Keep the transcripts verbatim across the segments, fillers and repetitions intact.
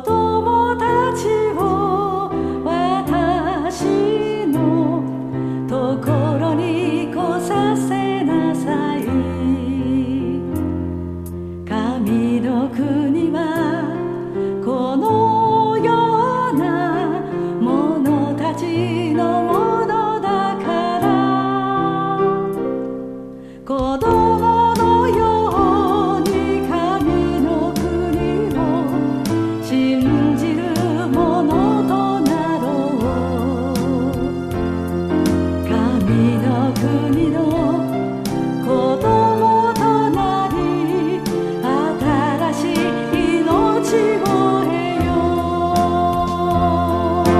子供たちを私のところに来させなさい。神の国はこのような者たちのものだから、子供のように神の国を信じる者となろう。神の国の子供となり、新しい命を得よう。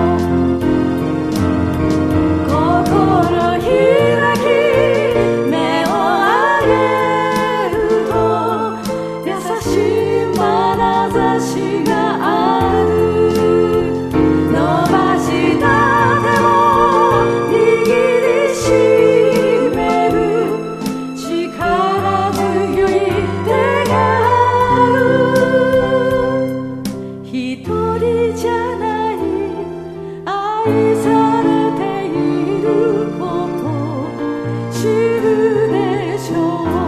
心開き目を上げると、優しい眼差しがある。伸ばした手を握りしめる力強い手がある。一人じゃない、愛されていること知るでしょう。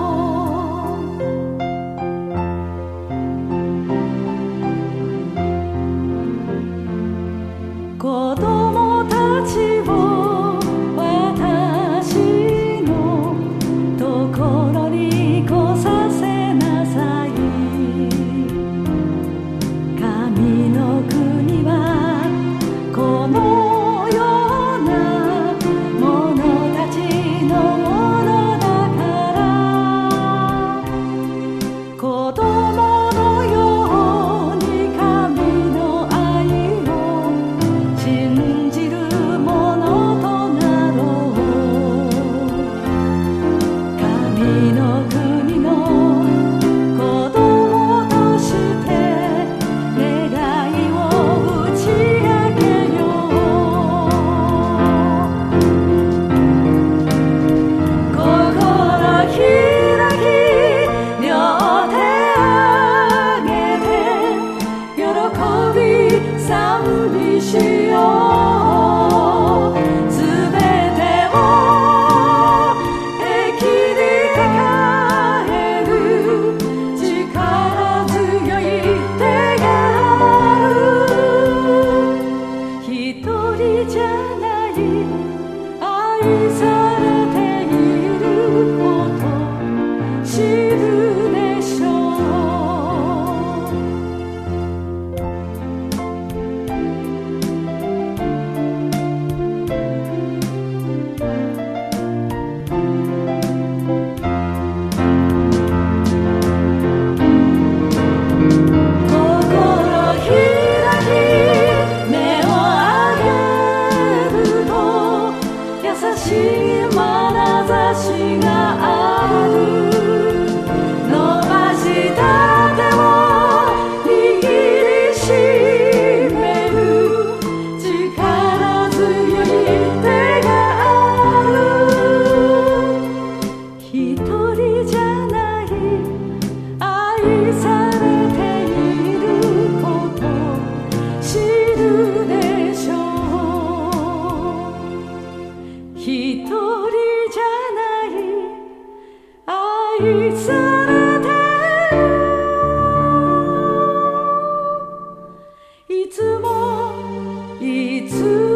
子供たちを私のところに来させなさい。神の国はこのような者たちのものだから、子供のように神の愛を信じる者となろう。神の国の子供として願いを打ち明けよう。心開き両手上げて喜び賛美しよう。すべてを益に抱える力強い手がある。一人じゃない、愛されていること知るでしょう。心開き目を上げると、優しい眼差しがある。伸ばした手を握りしめる力強い手がある。一人じゃない、愛されていること知るでしょう。一人じゃない、愛されている。いつもいつ